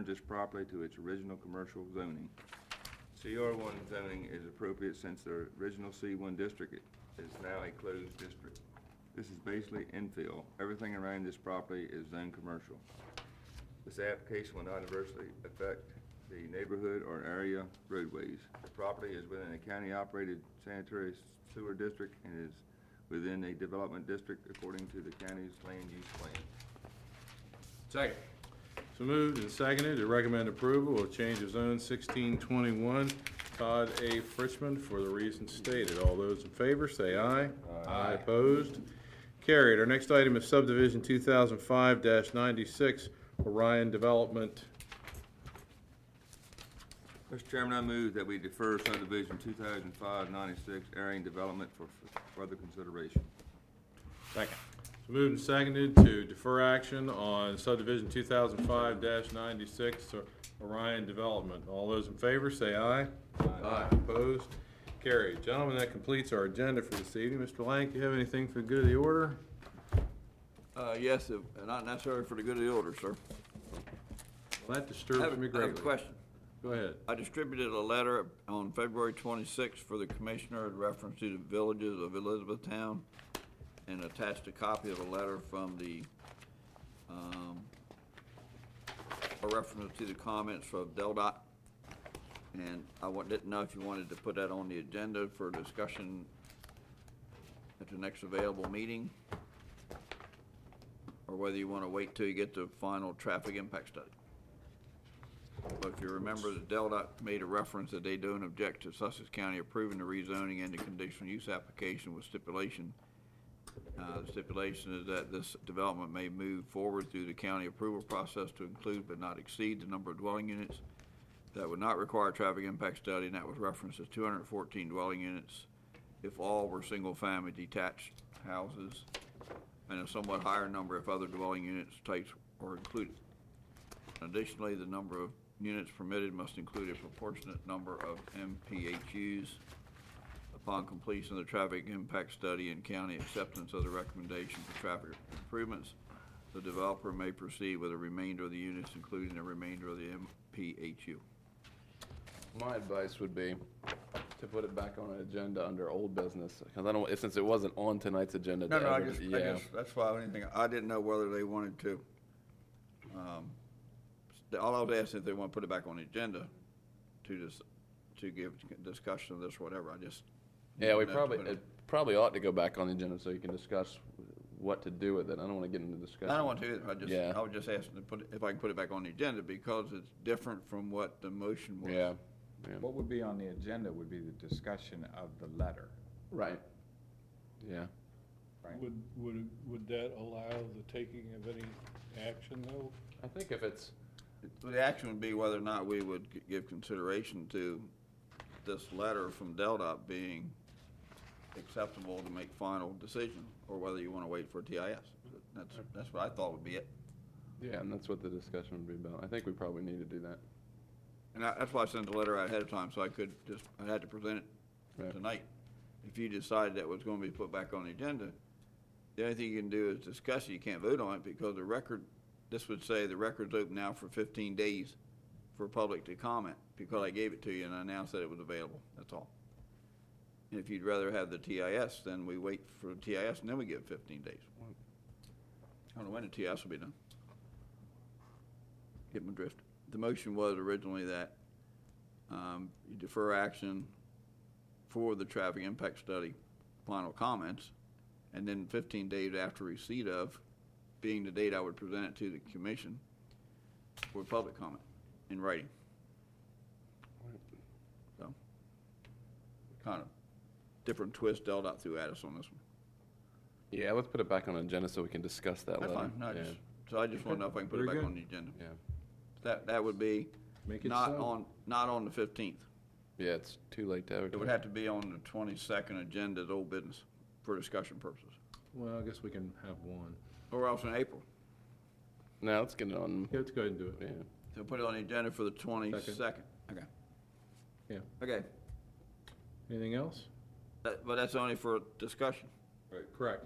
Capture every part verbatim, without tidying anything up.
this property to its original commercial zoning. C R one zoning is appropriate since the original C one district is now a closed district. This is basically infill. Everything around this property is zoned commercial. This application will not adversely affect the neighborhood or area roadways. The property is within a county-operated sanitary sewer district and is within a development district according to the county's land use plan. Second. So moved and seconded to recommend approval of change of zone sixteen twenty-one, Todd A. Frischman, for the reasons stated. All those in favor say aye. Aye. Opposed? Carried. Our next item is subdivision two thousand five dash ninety-six, Orion Development. Mister Chairman, I move that we defer subdivision two thousand five ninety-six Arian Development for f- further consideration. Second. So moved and seconded to defer action on subdivision two thousand five dash ninety-six, Orion Development. All those in favor say aye. Aye. Opposed? Carried. Gentlemen, that completes our agenda for this evening. Mister Lank, do you have anything for the good of the order? Uh, yes, uh, not necessarily for the good of the order, sir. Well, that I disturbs have, me I have a greatly. question. Go ahead. I distributed a letter on February twenty-sixth for the commissioner in reference to the villages of Elizabethtown, and attached a copy of a letter from the, um, a reference to the comments from DelDOT. And I wa- didn't know if you wanted to put that on the agenda for discussion at the next available meeting, or whether you want to wait till you get the final traffic impact study. But if you remember, the DelDOT made a reference that they don't object to Sussex County approving the rezoning and the conditional use application with stipulation. Uh, the stipulation is that this development may move forward through the county approval process to include but not exceed the number of dwelling units that would not require a traffic impact study, and that was referenced as two hundred fourteen dwelling units if all were single-family detached houses, and a somewhat higher number if other dwelling units types were included. Additionally, the number of units permitted must include a proportionate number of M P H Us. Upon completion of the traffic impact study and county acceptance of the recommendation for traffic improvements, the developer may proceed with the remainder of the units, including the remainder of the M P H U. My advice would be to put it back on an agenda under old business, because I don't, since it wasn't on tonight's agenda. No, to no, I ever- just, I yeah. just, that's why anything, I didn't know whether they wanted to, um, st- all I was asking if they want to put it back on the agenda to just, to give discussion of this or whatever, I just. Yeah, we didn't know to probably, put it- it probably ought to go back on the agenda so you can discuss what to do with it. I don't want to get into discussion. I don't want to either, I just, Yeah. I was just asking to put, it- if I can put it back on the agenda because it's different from what the motion was. Yeah, yeah. What would be on the agenda would be the discussion of the letter, Right. Yeah. right? Would, would, would that allow the taking of any action, though? I think if it's, The action would be whether or not we would g- give consideration to this letter from DelDOT being acceptable to make final decision, or whether you want to wait for T I S. That's, that's what I thought would be it. yeah, and that's what the discussion would be about. I think we probably need to do that. And I, that's why I sent the letter out ahead of time, so I could just, I had to present it Right. tonight. If you decided that was going to be put back on the agenda, the only thing you can do is discuss it. You can't vote on it because the record, this would say the record's open now for fifteen days for public to comment, because I gave it to you and I announced that it was available. That's all. And if you'd rather have the T I S, then we wait for the T I S and then we give it fifteen days. I don't know when the T I S will be done. Get my drift. The motion was originally that um, you defer action for the traffic impact study final comments, and then fifteen days after receipt of, being the date I would present it to the commission, for public comment in writing. So, kind of different twist DelDOT threw at us on this one. Yeah, let's put it back on the agenda so we can discuss that That's later. fine. No, I Yeah. just, so I just want to know if I can put it Very back good. on the agenda. Yeah. That, that would be Make it not so. on, not on the fifteenth. Yeah, it's too late to advertise. It would have to be on the twenty-second agenda as old business for discussion purposes, Well, I guess we can have one. or else in April. No, let's get it on. Yeah, let's go ahead and do it. Yeah. So put it on the agenda for the twenty-second. Okay. Yeah. Okay, Anything else? That- but that's only for discussion. Right. Correct.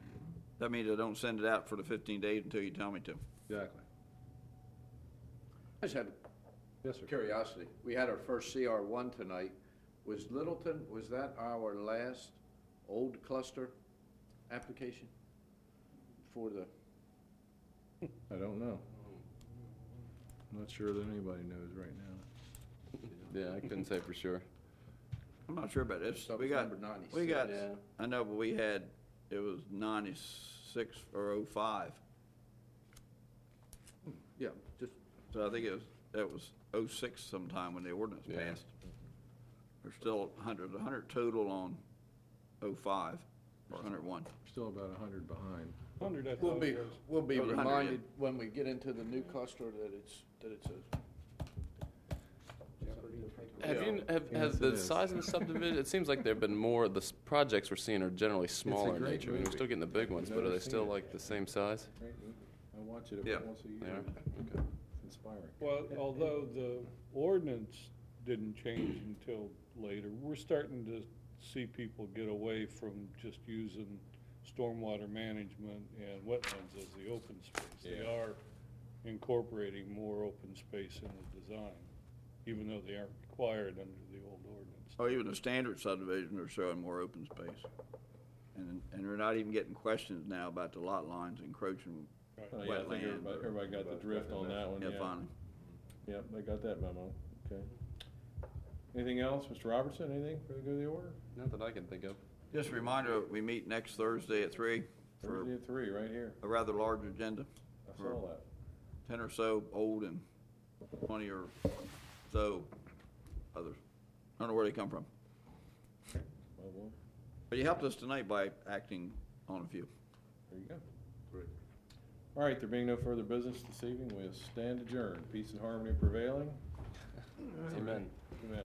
That means I don't send it out for the fifteen days until you tell me to. Exactly. I just have Yes, sir. curiosity. We had our first C R one tonight. Was Littleton, was that our last old cluster application for the, I don't know. I'm not sure that anybody knows right now. Yeah, I couldn't say for sure. I'm not sure about this. So it We was got, number ninety-six. we got, Yeah. I know, but we had, it was ninety-six or oh five. yeah, just, So I think it was, that was oh six sometime when the ordinance Yeah. passed. There's still a hundred, a hundred total on oh five or hundred one. We're still about a hundred behind. Hundred, I we'll thought be, was. we'll be Oh, the hundred, yeah. reminded when we get into the new cluster that it's, that it's a. Have you, have, Yes, has it the is. size of the subdivision, it seems like there've been more, the s- projects we're seeing are generally smaller in great nature. I mean, we're movie. still getting the big ones, but are never they seen still it. like the same size? Right, I watch it Yeah. about once a year. They are? Okay. It's inspiring. Well, although the ordinance didn't change until later, we're starting to see people get away from just using stormwater management and wetlands as the open space. They Yeah. are incorporating more open space in the design, even though they aren't required under the old ordinance. Or even the standard subdivision are showing more open space. And, and we're not even getting questions now about the lot lines encroaching. Right. Oh, yeah, I think Wetland everybody, or- everybody got the drift on that one, Yeah, yeah. finally. Yep, they got that memo, okay. Anything else, Mister Robertson, anything for the good of the order? Not that I can think of. Just a reminder, we meet next Thursday at three for Thursday at three, right here, a rather large agenda. I saw that. Ten or so old and twenty or so others. I don't know where they come from. Well, well, But you helped us tonight by acting on a few. there you go. All right, there being no further business this evening, we'll stand adjourned. Peace and harmony prevailing.